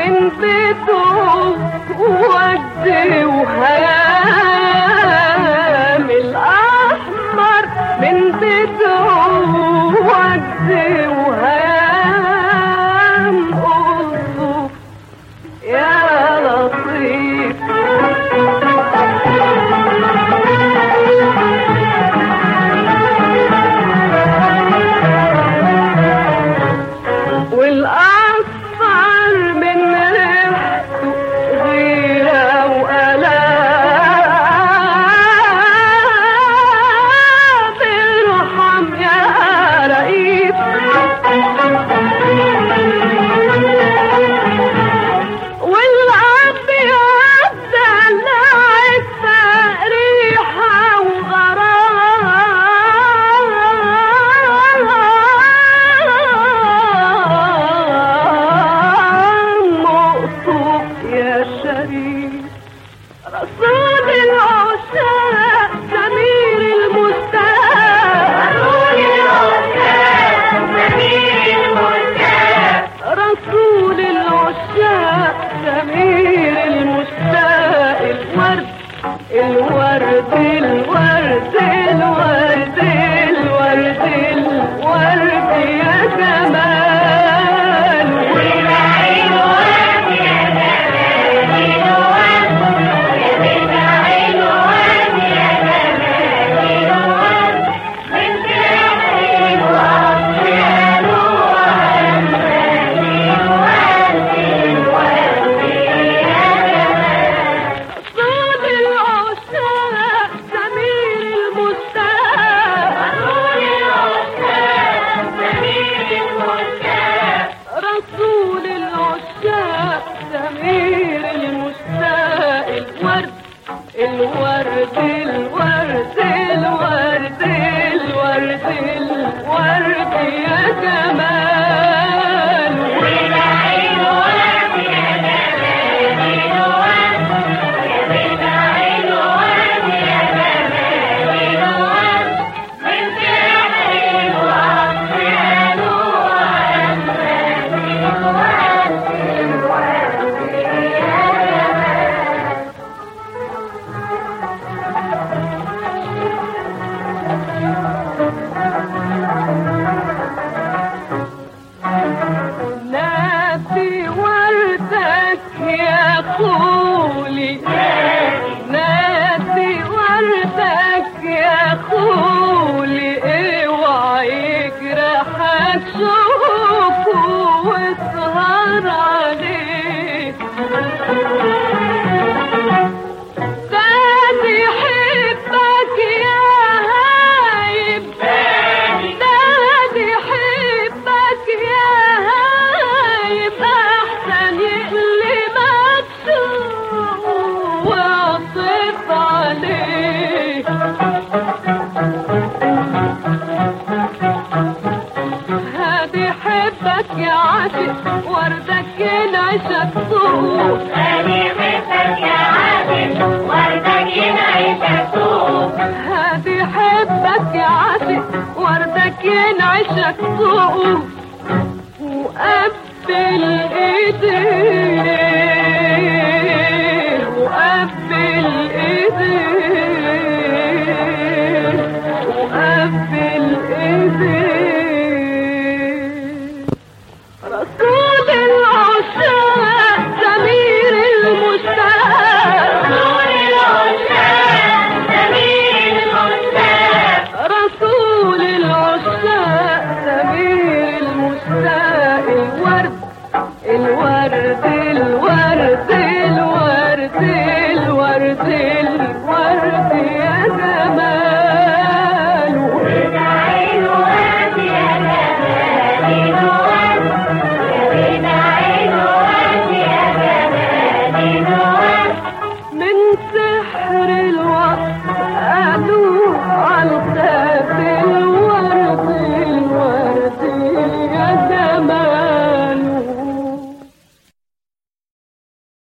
من بيته ود وهام، الأحمر من بيته ود وهام، قصه يا لطيف. والأصفر من ريحته غيرة وألام، ارحم يا رئيس. والأبيض دلعتها ريحة وغرام، مقصود يا شريف. رسول العشاق سمير المشتاق، رسول العشاق سمير المشتاق، الورد الورد الورد الورد الورد الورد يا جمال. رسول العشاق سمير المشتاق، الورد الورد الورد الورد الورد الورد يا جمال. ناسي وردك يا خولي، ناسي وردك يا خولي، اوعى يجرحك شوفه واسهر عليه. تاني حبك يا هايب، تاني حبك يا هايب، احسن يقلبك سوء واعطف عليه. هادي حبك يا عاشق وردك ينعشك سوق، هادي حبك يا عاشق وردك ينعشك سوق، هادي حبك يا عاشق وردك ينعشك سوق، وقبل ايديه وقبل ايديه وقبل ايديه. رسول العشاق سمير المشتاق، رسول العشاق سمير المشتاق، الورد الورد